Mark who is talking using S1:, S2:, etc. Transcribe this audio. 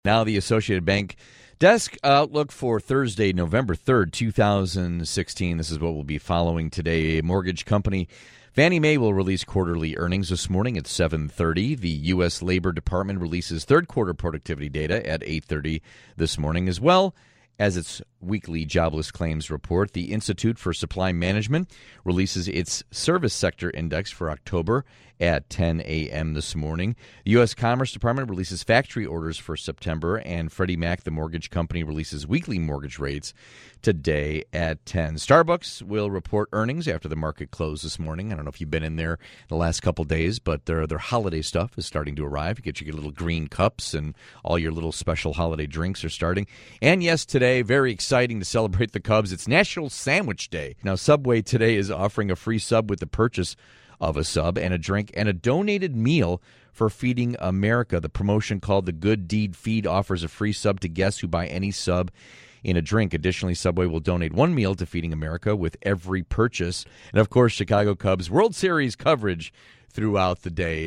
S1: Now the Associated Bank Desk outlook for Thursday, November 3rd, 2016. This is what we'll be following today. Mortgage company Fannie Mae will release quarterly earnings this morning at 7:30. The U.S. Labor Department releases third quarter productivity data at 8:30 this morning, as well as its weekly jobless claims report. The Institute for Supply Management releases its service sector index for October at 10 a.m. this morning. The U.S. Commerce Department releases factory orders for September, and Freddie Mac, the mortgage company, releases weekly mortgage rates today at 10. Starbucks will report earnings after the market closed this morning. I don't know if you've been in there the last couple days, but their holiday stuff is starting to arrive. You get your little green cups, and all your little special holiday drinks are starting. And yes, today, very exciting to celebrate the Cubs. It's National Sandwich Day. Now, Subway today is offering a free sub with the purchase of a sub and a drink and a donated meal for Feeding America. The promotion, called the Good Deed Feed, offers a free sub to guests who buy any sub in a drink. Additionally, Subway will donate one meal to Feeding America with every purchase. And, of course, Chicago Cubs World Series coverage throughout the day.